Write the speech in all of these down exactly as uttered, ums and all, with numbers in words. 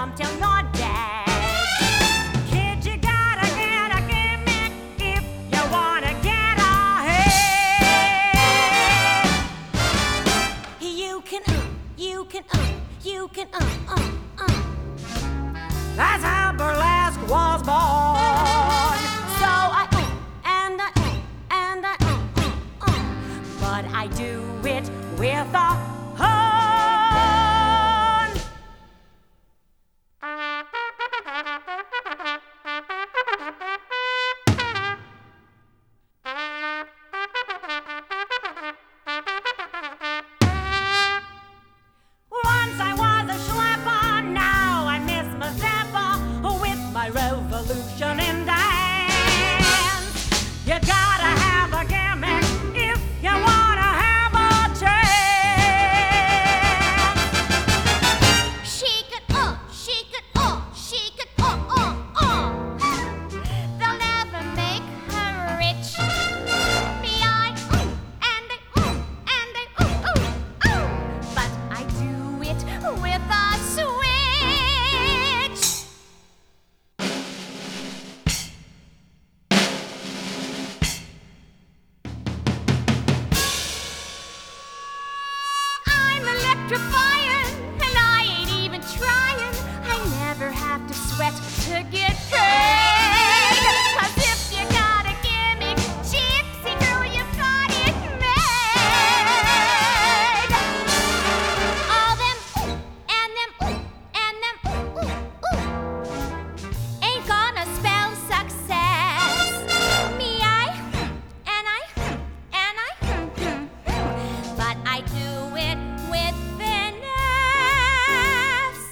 come tell your dad. Kid, you gotta get a gimmick if you wanna get ahead. You can, uh, you can, uh, you can, uh, uh, uh. That's how burlesque was born. So I, uh, and I, uh, and I, uh, uh, uh. But I do it with a heart. Revolution in dance. You gotta have a gimmick if you wanna have a chance. Shake it up, shake it up, shake it up, uh, uh. They'll never make her rich. Me, I, ooh, and I, ooh, and I, ooh, ooh, ooh. But I do it with a switch. Electrifying, and I ain't even trying. I never have to sweat to get paid. 'Cause if you got a gimmick, gypsy girl, you've got it made. All them ooh, and them ooh, and them ooh, ooh, ooh ain't gonna spell success. Me, I, and I, and I, but I do it with finesse.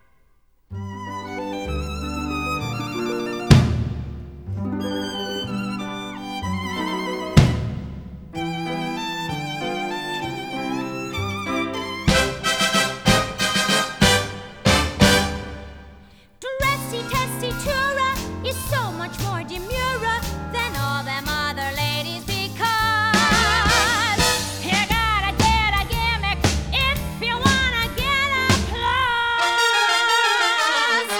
Dressy Tessitura is so much more demure than all them other ladies because you gotta get a gimmick if you wanna get applause.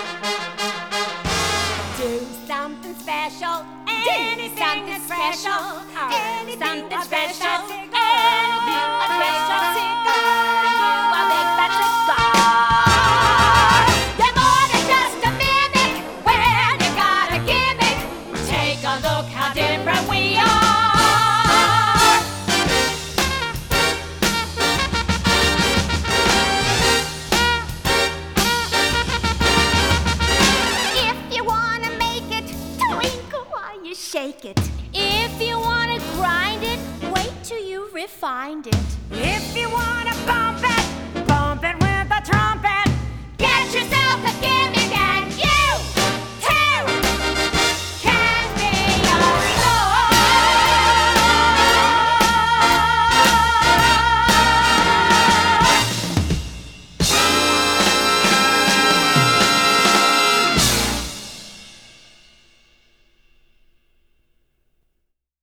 Do something special, anything is special, anything is special, anything is special. A big fat cigar. You're more than just a mimic when you got a gimmick. Take a look how different we are. If you wanna make it, twinkle while you shake it. If you wanna grind it, wait till you refined it. If you want